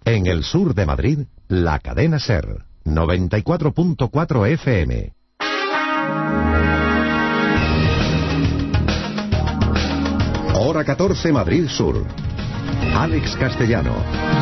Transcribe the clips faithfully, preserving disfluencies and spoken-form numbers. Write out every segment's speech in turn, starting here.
En el sur de Madrid, la cadena SER, noventa y cuatro punto cuatro F M. Hora catorce, Madrid Sur. Alex Castellano.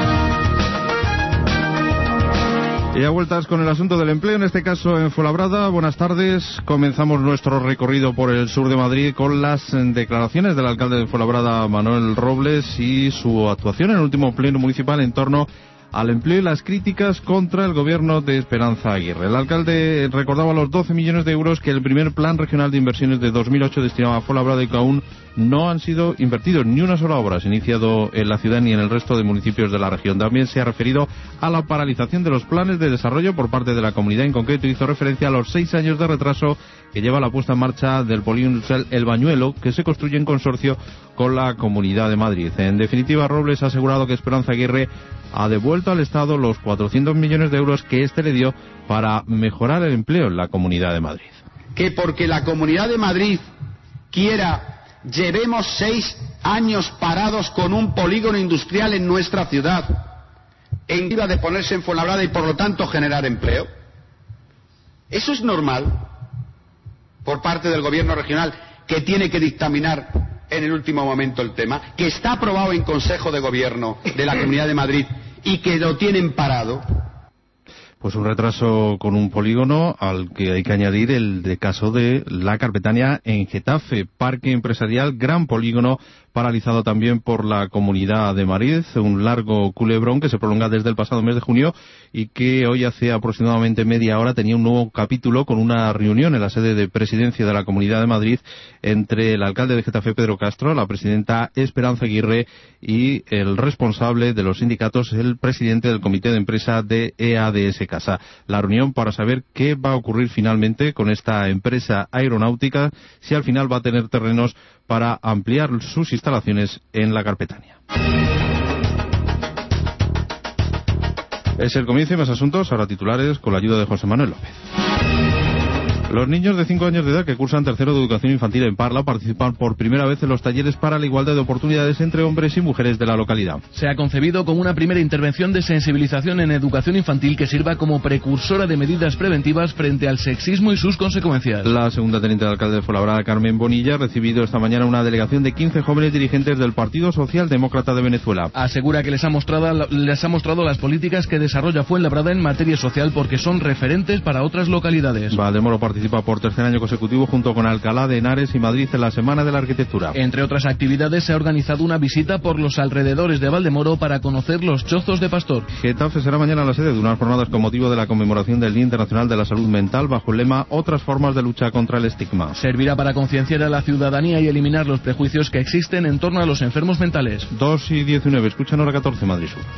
Y a vueltas con el asunto del empleo, en este caso en Fuenlabrada. Buenas tardes. Comenzamos nuestro recorrido por el sur de Madrid con las declaraciones del alcalde de Fuenlabrada, Manuel Robles, y su actuación en el último pleno municipal en torno al empleo y las críticas contra el gobierno de Esperanza Aguirre. El alcalde recordaba los doce millones de euros que el primer plan regional de inversiones de dos mil ocho destinaba a Fuenlabrada y que aún no han sido invertidos ni una sola obra, se ha iniciado en la ciudad ni en el resto de municipios de la región. También se ha referido a la paralización de los planes de desarrollo por parte de la comunidad. En concreto hizo referencia a los seis años de retraso que lleva la puesta en marcha del polígono industrial El Bañuelo, que se construye en consorcio con la Comunidad de Madrid. En definitiva, Robles ha asegurado que Esperanza Aguirre ha devuelto al Estado los cuatrocientos millones de euros que éste le dio para mejorar el empleo en la Comunidad de Madrid. Que porque la Comunidad de Madrid quiera, llevemos seis años parados con un polígono industrial en nuestra ciudad, en vista de ponerse en Fuenlabrada y por lo tanto generar empleo. ¿Eso es normal por parte del gobierno regional, que tiene que dictaminar en el último momento el tema, que está aprobado en Consejo de Gobierno de la Comunidad de Madrid y que lo tienen parado? Pues un retraso con un polígono al que hay que añadir el de caso de la Carpetania en Getafe, parque empresarial, gran polígono, paralizado también por la Comunidad de Madrid, un largo culebrón que se prolonga desde el pasado mes de junio y que hoy hace aproximadamente media hora tenía un nuevo capítulo con una reunión en la sede de presidencia de la Comunidad de Madrid entre el alcalde de Getafe, Pedro Castro, la presidenta Esperanza Aguirre y el responsable de los sindicatos, el presidente del comité de empresa de E A D S Casa. La reunión para saber qué va a ocurrir finalmente con esta empresa aeronáutica, si al final va a tener terrenos para ampliar sus instalaciones en la Carpetania. Es el comienzo y más asuntos, ahora titulares con la ayuda de José Manuel López. Los niños de cinco años de edad que cursan tercero de educación infantil en Parla participan por primera vez en los talleres para la igualdad de oportunidades entre hombres y mujeres de la localidad. Se ha concebido como una primera intervención de sensibilización en educación infantil que sirva como precursora de medidas preventivas frente al sexismo y sus consecuencias. La segunda teniente de alcalde de Fuenlabrada, Carmen Bonilla, ha recibido esta mañana una delegación de quince jóvenes dirigentes del Partido Socialdemócrata de Venezuela. Asegura que les ha mostrado, les ha mostrado las políticas que desarrolla Fuenlabrada en materia social porque son referentes para otras localidades. Valdemoro participa por tercer año consecutivo junto con Alcalá de Henares y Madrid en la Semana de la Arquitectura. Entre otras actividades se ha organizado una visita por los alrededores de Valdemoro para conocer los chozos de Pastor. Getafe será mañana la sede de unas jornadas con motivo de la conmemoración del Día Internacional de la Salud Mental bajo el lema Otras formas de lucha contra el estigma. Servirá para concienciar a la ciudadanía y eliminar los prejuicios que existen en torno a los enfermos mentales. dos y diecinueve, escuchan Hora catorce, Madrid Sur.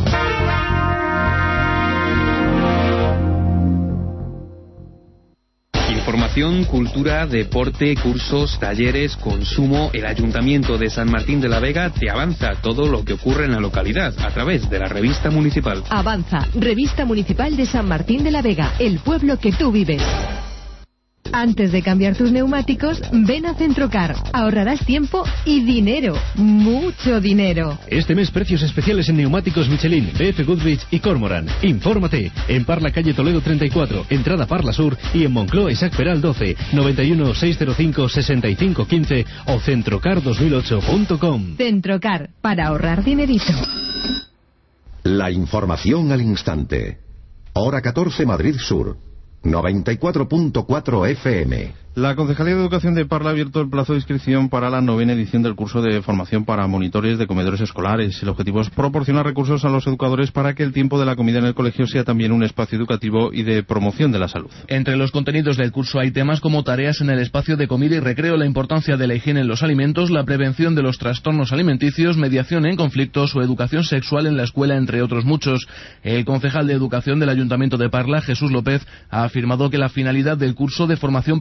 Información, cultura, deporte, cursos, talleres, consumo. El Ayuntamiento de San Martín de la Vega te avanza todo lo que ocurre en la localidad a través de la revista municipal. Avanza, revista municipal de San Martín de la Vega, el pueblo que tú vives. Antes de cambiar tus neumáticos, ven a Centrocar. Ahorrarás tiempo y dinero. Mucho dinero. Este mes precios especiales en neumáticos Michelin, B F Goodrich y Cormoran. Infórmate en Parla Calle Toledo treinta y cuatro, entrada Parla Sur, y en Moncloa Isaac Peral doce, noventa y uno, seiscientos cinco, sesenta y cinco quince o centrocar dos mil ocho punto com. Centrocar, para ahorrar dinerito. La información al instante. Hora catorce, Madrid Sur. noventa y cuatro punto cuatro F M. La Concejalía de Educación de Parla ha abierto el plazo de inscripción para la novena edición del curso de formación para monitores de comedores escolares. El objetivo es proporcionar recursos a los educadores para que el tiempo de la comida en el colegio sea también un espacio educativo y de promoción de la salud. Entre los contenidos del curso hay temas como tareas en el espacio de comida y recreo, la importancia de la higiene en los alimentos, la prevención de los trastornos alimenticios, mediación en conflictos o educación sexual en la escuela, entre otros muchos. El concejal de Educación del Ayuntamiento de Parla, Jesús López, ha afirmado que la finalidad del curso de formación para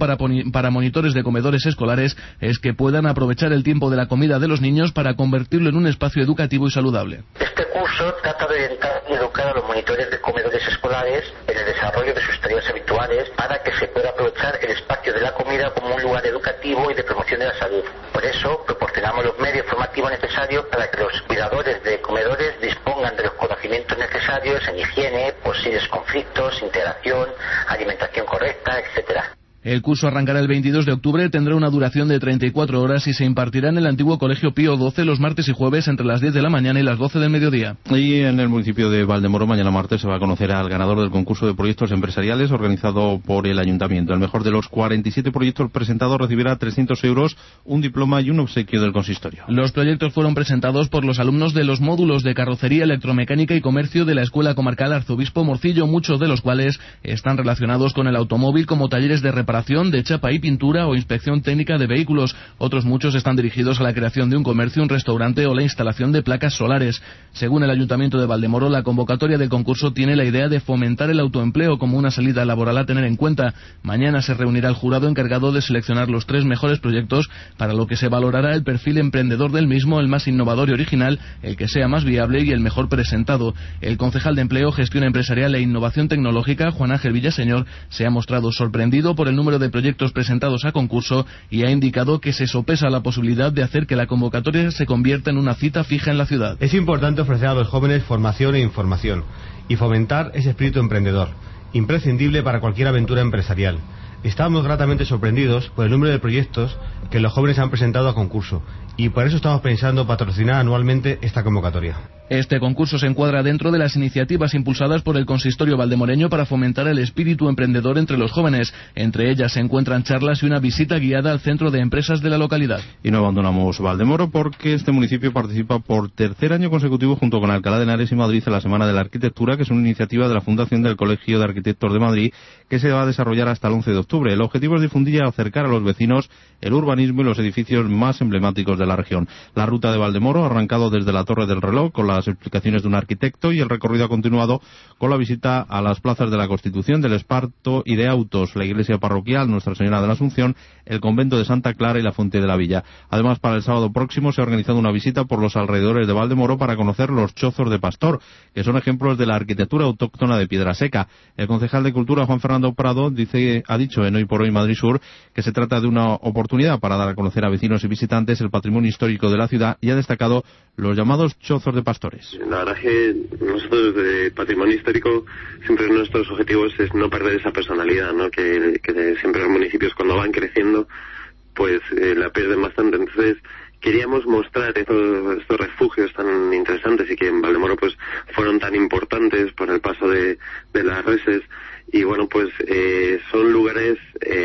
para monitores de comedores escolares es que puedan aprovechar el tiempo de la comida de los niños para convertirlo en un espacio educativo y saludable. Este curso trata de orientar y educar a los monitores de comedores escolares en el desarrollo de sus tareas habituales para que se pueda aprovechar el espacio de la comida como un lugar educativo y de promoción de la salud. Por eso proporcionamos los medios formativos necesarios para que los cuidadores de comedores dispongan de los conocimientos necesarios en higiene, posibles conflictos, integración, alimentación correcta, etcétera. El curso arrancará el veintidós de octubre, tendrá una duración de treinta y cuatro horas y se impartirá en el antiguo Colegio Pío doce los martes y jueves entre las diez de la mañana y las doce del mediodía. Y en el municipio de Valdemoro, mañana martes, se va a conocer al ganador del concurso de proyectos empresariales organizado por el Ayuntamiento. El mejor de los cuarenta y siete proyectos presentados recibirá trescientos euros, un diploma y un obsequio del consistorio. Los proyectos fueron presentados por los alumnos de los módulos de carrocería, electromecánica y comercio de la Escuela Comarcal Arzobispo Morcillo, muchos de los cuales están relacionados con el automóvil, como talleres de reparación, de chapa y pintura o inspección técnica de vehículos. Otros muchos están dirigidos a la creación de un comercio, un restaurante o la instalación de placas solares. Según el Ayuntamiento de Valdemoro, la convocatoria del concurso tiene la idea de fomentar el autoempleo como una salida laboral a tener en cuenta. Mañana se reunirá el jurado encargado de seleccionar los tres mejores proyectos, para lo que se valorará el perfil emprendedor del mismo, el más innovador y original, el que sea más viable y el mejor presentado. El concejal de Empleo, Gestión Empresarial e Innovación Tecnológica, Juan Ángel Villaseñor, se ha mostrado sorprendido por el número de proyectos presentados a concurso y ha indicado que se sopesa la posibilidad de hacer que la convocatoria se convierta en una cita fija en la ciudad. Es importante ofrecer a los jóvenes formación e información y fomentar ese espíritu emprendedor, imprescindible para cualquier aventura empresarial. Estamos gratamente sorprendidos por el número de proyectos que los jóvenes han presentado a concurso y por eso estamos pensando patrocinar anualmente esta convocatoria. Este concurso se encuadra dentro de las iniciativas impulsadas por el Consistorio valdemoreño para fomentar el espíritu emprendedor entre los jóvenes. Entre ellas se encuentran charlas y una visita guiada al centro de empresas de la localidad. Y no abandonamos Valdemoro porque este municipio participa por tercer año consecutivo junto con Alcalá de Henares y Madrid en la Semana de la Arquitectura, que es una iniciativa de la Fundación del Colegio de Arquitectos de Madrid que se va a desarrollar hasta el once de octubre. El objetivo es difundir y acercar a los vecinos el urbanismo y los edificios más emblemáticos de la región. La ruta de Valdemoro ha arrancado desde la Torre del Reloj con las explicaciones de un arquitecto y el recorrido ha continuado con la visita a las plazas de la Constitución, del Esparto y de Autos, la iglesia parroquial Nuestra Señora de la Asunción, el convento de Santa Clara y la Fuente de la Villa. Además, para el sábado próximo se ha organizado una visita por los alrededores de Valdemoro para conocer los chozos de Pastor, que son ejemplos de la arquitectura autóctona de Piedra Seca. El concejal de Cultura, Juan Fernando Prado, dice, ha dicho en Hoy por Hoy Madrid Sur que se trata de una oportunidad para dar a conocer a vecinos y visitantes el patrimonio histórico de la ciudad y ha destacado los llamados chozos de pastores. La verdad es que nosotros de patrimonio histórico siempre nuestros objetivos es no perder esa personalidad, ¿no? Que, que siempre los municipios cuando van creciendo pues eh, la pierden bastante. Entonces queríamos mostrar estos, estos refugios tan interesantes y que en Valdemoro pues fueron tan importantes por el paso de, de las reses y bueno pues eh, son lugares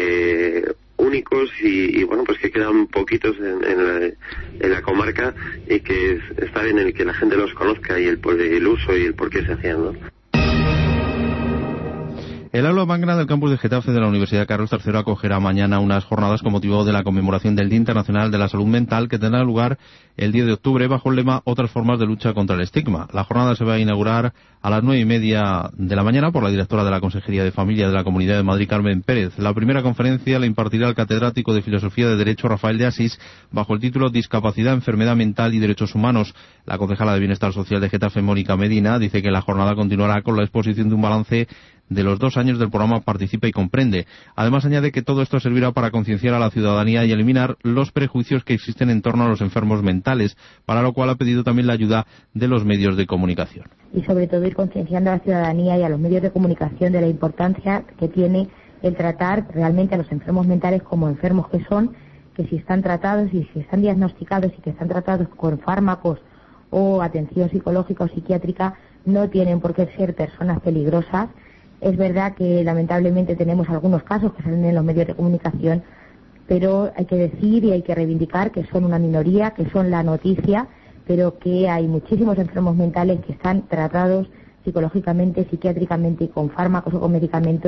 eh, únicos y, y bueno pues que quedan poquitos en, en, la, en la comarca y que es, está bien el que la gente los conozca y el, el uso y el por qué se hacían, ¿no? El aula magna del campus de Getafe de la Universidad Carlos tercero acogerá mañana unas jornadas con motivo de la conmemoración del Día Internacional de la Salud Mental que tendrá lugar el diez de octubre bajo el lema Otras formas de lucha contra el estigma. La jornada se va a inaugurar a las nueve y media de la mañana por la directora de la Consejería de Familia de la Comunidad de Madrid, Carmen Pérez. La primera conferencia la impartirá el catedrático de Filosofía de Derecho, Rafael de Asís, bajo el título Discapacidad, Enfermedad Mental y Derechos Humanos. La concejala de Bienestar Social de Getafe, Mónica Medina, dice que la jornada continuará con la exposición de un balance de los dos años del programa Participa y Comprende. Además, añade que todo esto servirá para concienciar a la ciudadanía y eliminar los prejuicios que existen en torno a los enfermos mentales, para lo cual ha pedido también la ayuda de los medios de comunicación. Y sobre todo ir concienciando a la ciudadanía y a los medios de comunicación de la importancia que tiene el tratar realmente a los enfermos mentales como enfermos que son, que si están tratados y si están diagnosticados y que están tratados con fármacos o atención psicológica o psiquiátrica, no tienen por qué ser personas peligrosas. Es verdad que lamentablemente tenemos algunos casos que salen en los medios de comunicación, pero hay que decir y hay que reivindicar que son una minoría, que son la noticia, pero que hay muchísimos enfermos mentales que están tratados psicológicamente, psiquiátricamente y con fármacos o con medicamentos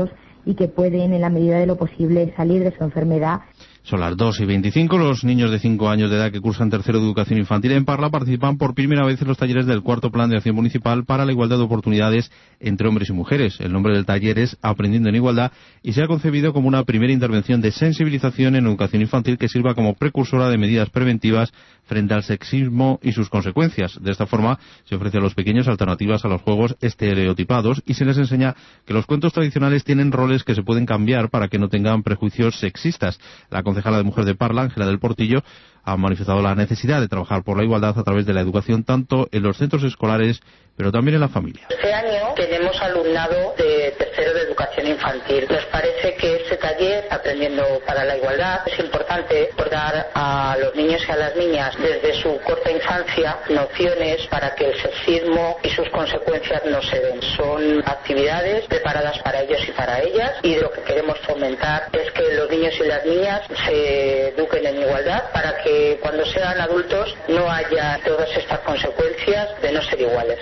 y que pueden, en la medida de lo posible, salir de su enfermedad. Son las dos y veinticinco. Los niños de cinco años de edad que cursan tercero de educación infantil en Parla participan por primera vez en los talleres del cuarto Plan de Acción Municipal para la Igualdad de Oportunidades entre Hombres y Mujeres. El nombre del taller es Aprendiendo en Igualdad y se ha concebido como una primera intervención de sensibilización en educación infantil que sirva como precursora de medidas preventivas frente al sexismo y sus consecuencias. De esta forma se ofrece a los pequeños alternativas a los juegos estereotipados y se les enseña que los cuentos tradicionales tienen roles que se pueden cambiar para que no tengan prejuicios sexistas. La concejala de Mujer de Parla, Ángela del Portillo, ha manifestado la necesidad de trabajar por la igualdad a través de la educación tanto en los centros escolares pero también en la familia. Este año tenemos alumnado de tercero de educación infantil. Nos parece que este taller, Aprendiendo para la Igualdad, es importante por dar a los niños y a las niñas desde su corta infancia nociones para que el sexismo y sus consecuencias no se den. Son actividades preparadas para ellos y para ellas, y lo que queremos fomentar es que los niños y las niñas se eduquen en igualdad para que cuando sean adultos no haya todas estas consecuencias de no ser iguales.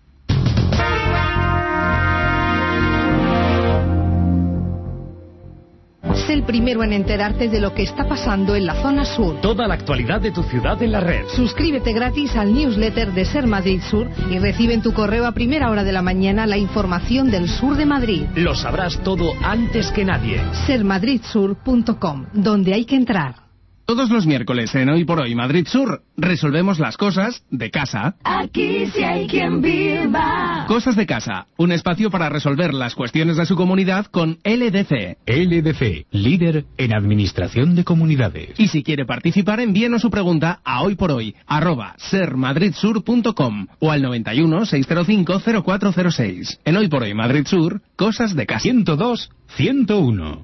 Sé el primero en enterarte de lo que está pasando en la zona sur. Toda la actualidad de tu ciudad en la red. Suscríbete gratis al newsletter de Ser Madrid Sur y recibe en tu correo a primera hora de la mañana la información del sur de Madrid. Lo sabrás todo antes que nadie. ser madrid sur punto com, donde hay que entrar. Todos los miércoles en Hoy por Hoy Madrid Sur resolvemos las cosas de casa. Aquí sí hay quien viva. Cosas de casa, un espacio para resolver las cuestiones de su comunidad con L D C. L D C, líder en administración de comunidades. Y si quiere participar, envíenos su pregunta a hoyporhoy arroba ser madrid sur punto com o al noventa y uno, seiscientos cinco, cero cuatro cero seis. En Hoy por Hoy Madrid Sur, cosas de casa. ciento dos, ciento uno.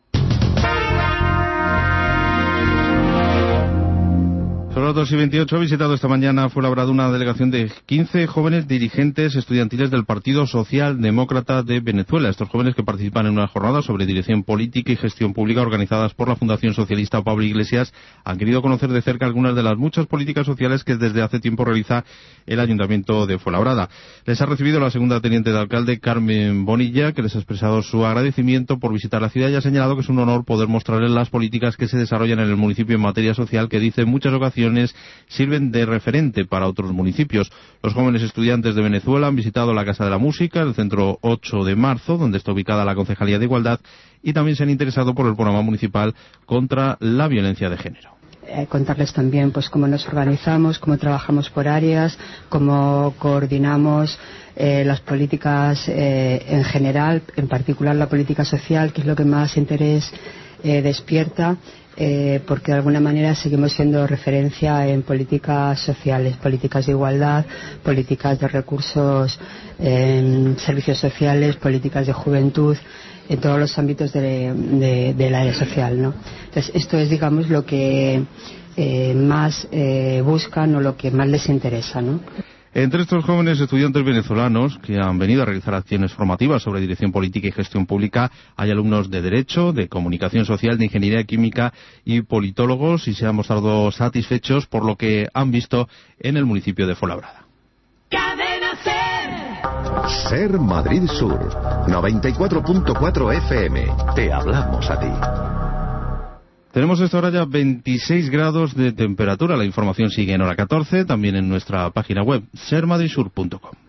Son las dos y veintiocho. Ha visitado esta mañana Fuenlabrada una delegación de quince jóvenes dirigentes estudiantiles del Partido Socialdemócrata de Venezuela. Estos jóvenes que participan en una jornada sobre dirección política y gestión pública organizadas por la Fundación Socialista Pablo Iglesias han querido conocer de cerca algunas de las muchas políticas sociales que desde hace tiempo realiza el Ayuntamiento de Fuenlabrada. Les ha recibido la segunda teniente de alcalde, Carmen Bonilla, que les ha expresado su agradecimiento por visitar la ciudad y ha señalado que es un honor poder mostrarles las políticas que se desarrollan en el municipio en materia social, que dice en muchas ocasiones sirven de referente para otros municipios. Los jóvenes estudiantes de Venezuela han visitado la Casa de la Música, el centro ocho de marzo, donde está ubicada la Concejalía de Igualdad, y también se han interesado por el programa municipal contra la violencia de género. Eh, contarles también pues cómo nos organizamos, cómo trabajamos por áreas, cómo coordinamos eh, las políticas eh, en general, en particular la política social, que es lo que más interés eh, despierta. Eh, porque de alguna manera seguimos siendo referencia en políticas sociales, políticas de igualdad, políticas de recursos, en servicios sociales, políticas de juventud, en todos los ámbitos de, de, del área social, ¿no? Entonces, esto es, digamos, lo que eh, más eh, buscan o lo que más les interesa, ¿no? Entre estos jóvenes estudiantes venezolanos que han venido a realizar acciones formativas sobre dirección política y gestión pública, hay alumnos de Derecho, de Comunicación Social, de Ingeniería Química y politólogos, y se han mostrado satisfechos por lo que han visto en el municipio de Fuenlabrada. Cadena Ser. Ser Madrid Sur, noventa y cuatro punto cuatro F M. Te hablamos a ti. Tenemos esta hora ya veintiséis grados de temperatura. La información sigue en hora catorce, también en nuestra página web, ser madrid sur punto com.